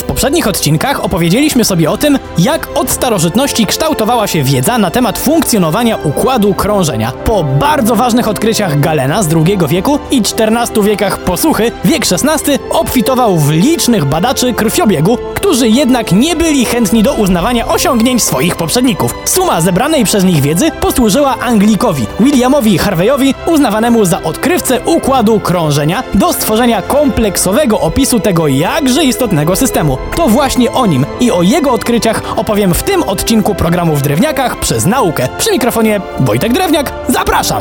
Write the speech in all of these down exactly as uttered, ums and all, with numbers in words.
poprzednich odcinkach opowiedzieliśmy sobie o tym, jak od starożytności kształtowała się wiedza na temat funkcjonowania układu krążenia. Po bardzo ważnych odkryciach Galena z drugiego wieku i czternastu wiekach posłuchy, wiek szesnasty obfitował w licznych badaczy krwiobiegu, którzy jednak nie byli chętni do uznawania osiągnięć swoich poprzedników. Suma zebranej przez nich wiedzy posłużyła Anglikowi, Williamowi Harveyowi, uznawanemu za odkrywcę układu krążenia, do stworzenia kompleksowego opisu tego jakże istotnego systemu. To właśnie o nim i o jego odkryciach opowiem w tym odcinku programu W Drewniakach przez naukę. Przy mikrofonie Wojtek Drewniak, zapraszam!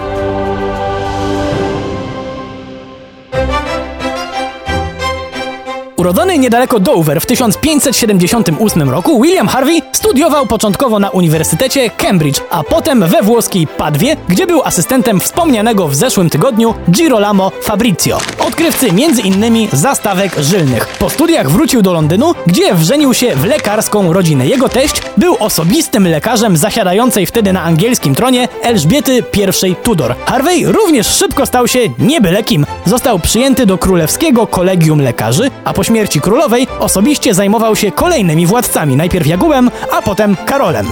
Urodzony niedaleko Dover w tysiąc pięćset siedemdziesiątym ósmym roku, William Harvey studiował początkowo na Uniwersytecie Cambridge, a potem we włoskiej Padwie, gdzie był asystentem wspomnianego w zeszłym tygodniu Girolamo Fabrizio, odkrywcy między innymi zastawek żylnych. Po studiach wrócił do Londynu, gdzie wżenił się w lekarską rodzinę. Jego teść był osobistym lekarzem zasiadającej wtedy na angielskim tronie Elżbiety I Tudor. Harvey również szybko stał się nie byle kim. Został przyjęty do Królewskiego Kolegium Lekarzy, a po śmierci królowej osobiście zajmował się kolejnymi władcami, najpierw Jakubem, a potem Karolem.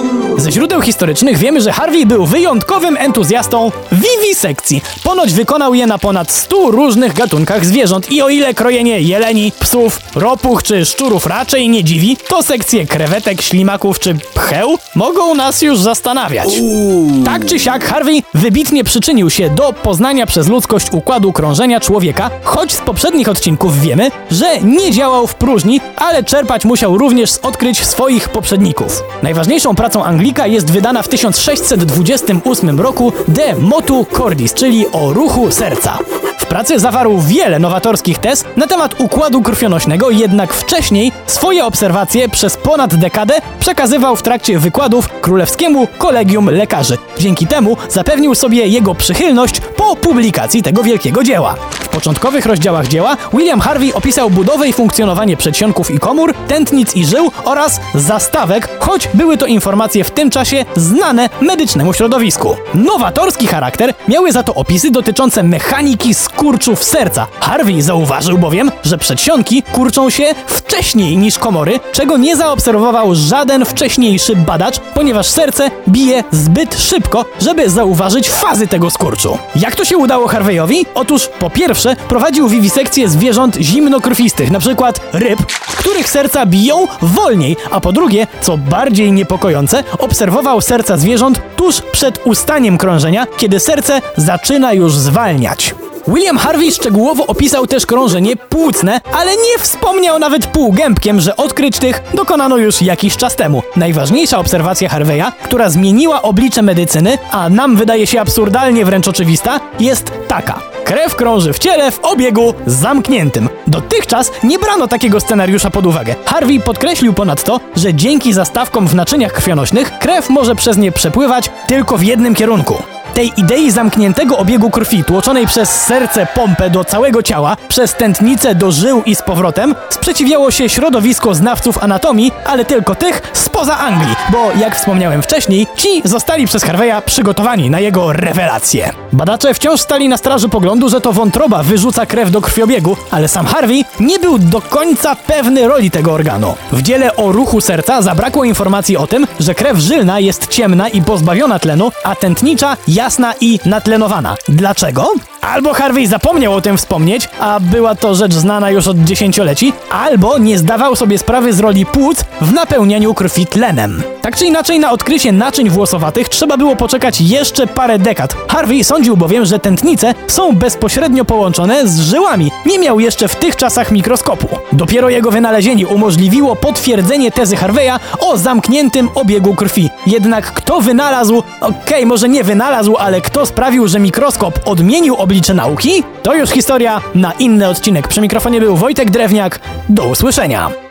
Ze źródeł historycznych wiemy, że Harvey był wyjątkowym entuzjastą wiwisekcji. Ponoć wykonał je na ponad stu różnych gatunkach zwierząt i o ile krojenie jeleni, psów, ropuch czy szczurów raczej nie dziwi, to sekcje krewetek, ślimaków czy pcheł mogą nas już zastanawiać. Uuu. Tak czy siak Harvey wybitnie przyczynił się do poznania przez ludzkość układu krążenia człowieka, choć z poprzednich odcinków wiemy, że nie działał w próżni, ale czerpać musiał również z odkryć swoich poprzedników. Najważniejszą pracą Anglika jest wydana w tysiąc sześćset dwudziestym ósmym roku De Motu Cordis, czyli o ruchu serca. W pracy zawarł wiele nowatorskich tez na temat układu krwionośnego, jednak wcześniej swoje obserwacje przez ponad dekadę przekazywał w trakcie wykładów Królewskiemu Kolegium Lekarzy. Dzięki temu zapewnił sobie jego przychylność po publikacji tego wielkiego dzieła. W początkowych rozdziałach dzieła William Harvey opisał budowę i funkcjonowanie przedsionków i komór, tętnic i żył oraz zastawek, choć były to informacje w tym czasie znane medycznemu środowisku. Nowatorski charakter miały za to opisy dotyczące mechaniki skurczów serca. Harvey zauważył bowiem, że przedsionki kurczą się wcześniej niż komory, czego nie zaobserwował żaden wcześniejszy badacz, ponieważ serce bije zbyt szybko, żeby zauważyć fazy tego skurczu. Jak to się udało Harveyowi? Otóż po pierwsze prowadził wiwisekcję zwierząt zimnokrwistych, np. ryb, których serca biją wolniej, a po drugie, co bardziej niepokojące, obserwował serca zwierząt tuż przed ustaniem krążenia, kiedy serce zaczyna już zwalniać. William Harvey szczegółowo opisał też krążenie płucne, ale nie wspomniał nawet półgębkiem, że odkryć tych dokonano już jakiś czas temu. Najważniejsza obserwacja Harveya, która zmieniła oblicze medycyny, a nam wydaje się absurdalnie wręcz oczywista, jest taka. Krew krąży w ciele w obiegu zamkniętym. Dotychczas nie brano takiego scenariusza pod uwagę. Harvey podkreślił ponadto, że dzięki zastawkom w naczyniach krwionośnych krew może przez nie przepływać tylko w jednym kierunku. Tej idei zamkniętego obiegu krwi, tłoczonej przez serce pompę do całego ciała, przez tętnicę do żył i z powrotem, sprzeciwiało się środowisko znawców anatomii, ale tylko tych spoza Anglii, bo jak wspomniałem wcześniej, ci zostali przez Harveya przygotowani na jego rewelacje. Badacze wciąż stali na straży poglądu, że to wątroba wyrzuca krew do krwiobiegu, ale sam Harvey nie był do końca pewny roli tego organu. W dziele o ruchu serca zabrakło informacji o tym, że krew żylna jest ciemna i pozbawiona tlenu, a tętnicza jasna i natlenowana. Dlaczego? Albo Harvey zapomniał o tym wspomnieć, a była to rzecz znana już od dziesięcioleci, albo nie zdawał sobie sprawy z roli płuc w napełnianiu krwi tlenem. Tak czy inaczej, na odkrycie naczyń włosowatych trzeba było poczekać jeszcze parę dekad. Harvey sądził bowiem, że tętnice są bezpośrednio połączone z żyłami. Nie miał jeszcze w tych czasach mikroskopu. Dopiero jego wynalezienie umożliwiło potwierdzenie tezy Harveya o zamkniętym obiegu krwi. Jednak kto wynalazł, okej, okay, może nie wynalazł, ale kto sprawił, że mikroskop odmienił oblicze nauki? To już historia na inny odcinek. Przy mikrofonie był Wojtek Drewniak. Do usłyszenia.